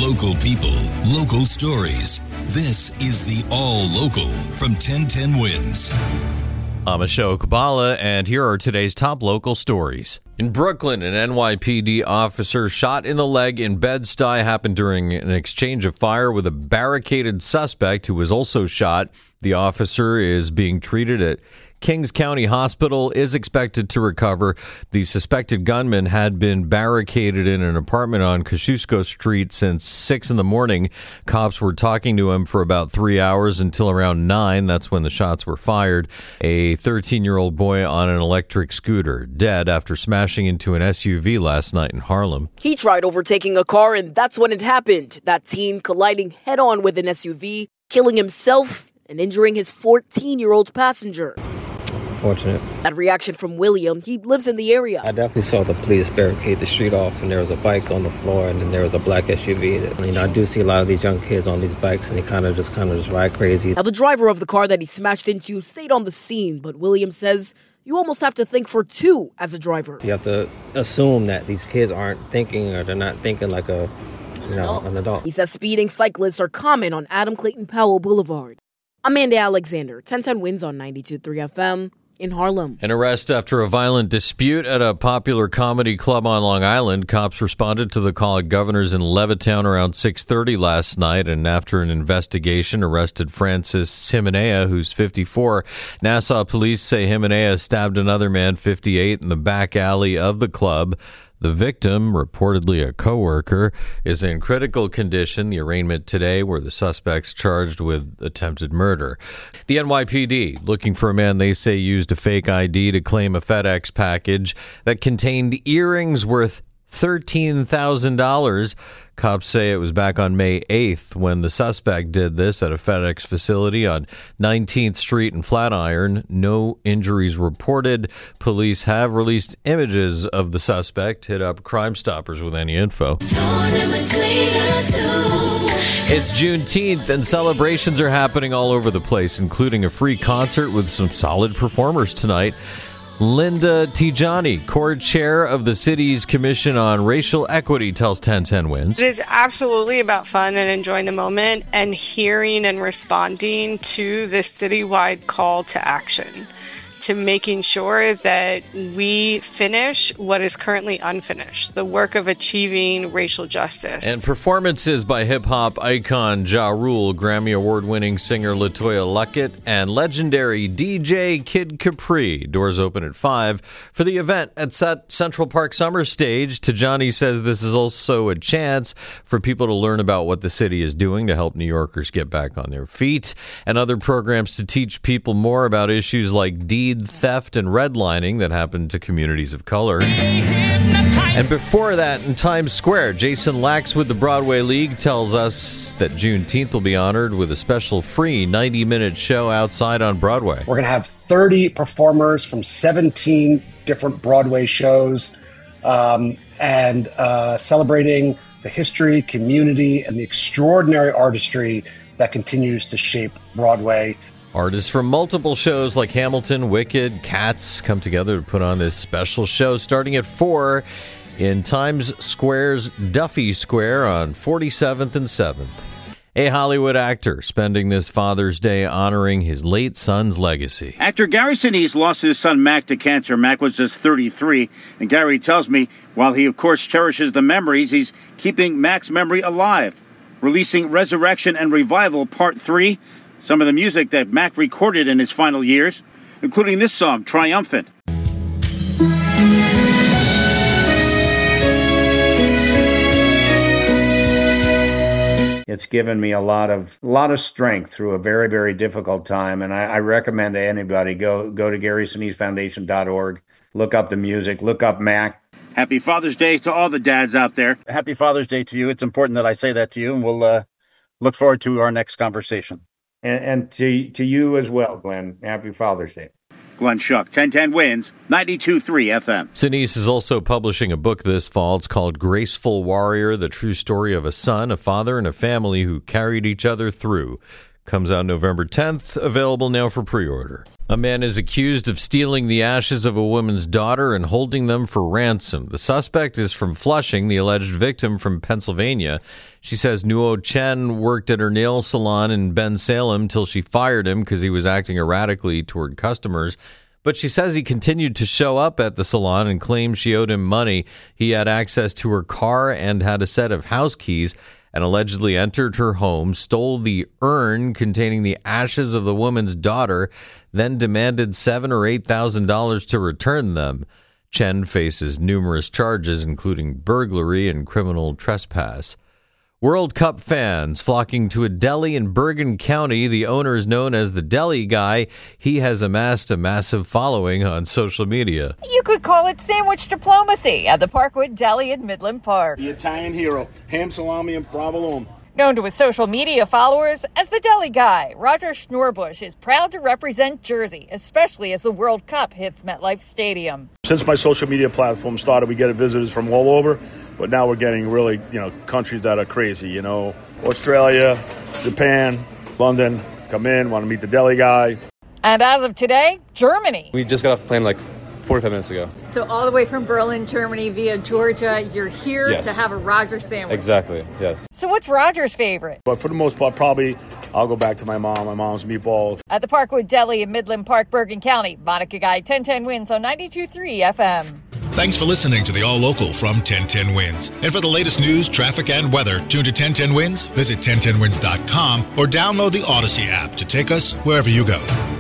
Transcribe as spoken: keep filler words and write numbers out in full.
Local people, local stories. This is the All Local from ten ten Wins. I'm Ashok Kabala, and here are today's top local stories. In Brooklyn, an N Y P D officer shot in the leg in Bed-Stuy happened during an exchange of fire with a barricaded suspect who was also shot. The officer is being treated at Kings County Hospital, is expected to recover. The suspected gunman had been barricaded in an apartment on Kosciuszko Street since six in the morning. Cops were talking to him for about three hours until around nine. That's when the shots were fired. A thirteen-year-old boy on an electric scooter, dead after smashing into an S U V last night in Harlem. He tried overtaking a car, and that's when it happened. That teen colliding head-on with an S U V, killing himself and injuring his fourteen-year-old passenger. Fortunate. That reaction from William. He lives in the area. I definitely saw the police barricade the street off, and there was a bike on the floor, and then there was a black S U V. That, you know, I do see a lot of these young kids on these bikes, and they kind of just kind of just ride crazy. Now, the driver of the car that he smashed into stayed on the scene, but William says you almost have to think for two as a driver. You have to assume that these kids aren't thinking, or they're not thinking like a, you know, an adult. He says speeding cyclists are common on Adam Clayton Powell Boulevard. Amanda Alexander, ten ten Wins on ninety-two point three F M. In Harlem. An arrest after a violent dispute at a popular comedy club on Long Island. Cops responded to the call at Governor's in Levittown around six thirty last night, and after an investigation, arrested Francis Jimenea, who's fifty-four. Nassau police say Jimenea stabbed another man, fifty-eight, in the back alley of the club. The victim, reportedly a coworker, is in critical condition. The arraignment today, where the suspect's charged with attempted murder. The N Y P D looking for a man they say used a fake I D to claim a FedEx package that contained earrings worth thirteen thousand dollars. Cops say it was back on May eighth when the suspect did this at a FedEx facility on nineteenth Street in Flatiron. No injuries reported. Police have released images of the suspect. Hit up Crime Stoppers with any info. It's Juneteenth, and celebrations are happening all over the place, including a free concert with some solid performers tonight. Linda Tijani, core chair of the city's Commission on Racial Equity, tells ten ten Wins. It is absolutely about fun and enjoying the moment and hearing and responding to this citywide call to action, to making sure that we finish what is currently unfinished, the work of achieving racial justice. And performances by hip-hop icon Ja Rule, Grammy Award-winning singer LaToya Luckett, and legendary D J Kid Capri. Doors open at five. For the event at Central Park Summer Stage, Tijani says this is also a chance for people to learn about what the city is doing to help New Yorkers get back on their feet, and other programs to teach people more about issues like deed theft and redlining that happen to communities of color. And before that, in Times Square, Jason Lax with the Broadway League tells us that Juneteenth will be honored with a special free ninety-minute show outside on Broadway. We're going to have thirty performers from seventeen different Broadway shows, um, and uh, celebrating the history, community, and the extraordinary artistry that continues to shape Broadway. Artists from multiple shows like Hamilton, Wicked, Cats come together to put on this special show starting at four in Times Square's Duffy Square on forty-seventh and seventh. A Hollywood actor spending this Father's Day honoring his late son's legacy. Actor Gary Sinise lost his son Mac to cancer. Mac was just thirty-three, and Gary tells me while he of course cherishes the memories, he's keeping Mac's memory alive, releasing Resurrection and Revival Part three. Some of the music that Mac recorded in his final years, including this song, Triumphant. It's given me a lot of a lot of strength through a very, very difficult time, and I, I recommend to anybody, go go to Gary Sinise Foundation dot org, look up the music, look up Mac. Happy Father's Day to all the dads out there. Happy Father's Day to you. It's important that I say that to you, and we'll uh, look forward to our next conversation. And, and to to you as well, Glenn. Happy Father's Day. Glenn Schuck, ten ten Wins, ninety-two point three F M. Sinise is also publishing a book this fall. It's called Graceful Warrior, the true story of a son, a father, and a family who carried each other through. Comes out November tenth, available now for pre-order. A man is accused of stealing the ashes of a woman's daughter and holding them for ransom. The suspect is from Flushing, the alleged victim from Pennsylvania. She says Nuo Chen worked at her nail salon in Bensalem till she fired him because he was acting erratically toward customers. But she says he continued to show up at the salon and claimed she owed him money. He had access to her car and had a set of house keys, and allegedly entered her home, stole the urn containing the ashes of the woman's daughter, then demanded seven or eight thousand dollars to return them. Chen faces numerous charges, including burglary and criminal trespass. World Cup fans flocking to a deli in Bergen County. The owner is known as the Deli Guy. He has amassed a massive following on social media. You could call it sandwich diplomacy at the Parkwood Deli in Midland Park. The Italian hero, ham, salami, and provolone. Known to his social media followers as the Deli Guy, Roger Schnorbush is proud to represent Jersey, especially as the World Cup hits MetLife Stadium. Since my social media platform started, we get visitors from all over, but now we're getting really, you know, countries that are crazy, you know, Australia, Japan, London, come in, want to meet the Deli Guy. And as of today, Germany. We just got off the plane like forty-five minutes ago. So all the way from Berlin, Germany via Georgia, you're here yes. to have a Roger sandwich. Exactly, yes. So what's Roger's favorite? But for the most part, probably I'll go back to my mom, my mom's meatballs. At the Parkwood Deli in Midland Park, Bergen County, Monica Guy, ten ten Wins on ninety-two point three F M. Thanks for listening to the All Local from ten ten Wins. And for the latest news, traffic, and weather, tune to ten ten Wins, visit ten ten wins dot com, or download the Odyssey app to take us wherever you go.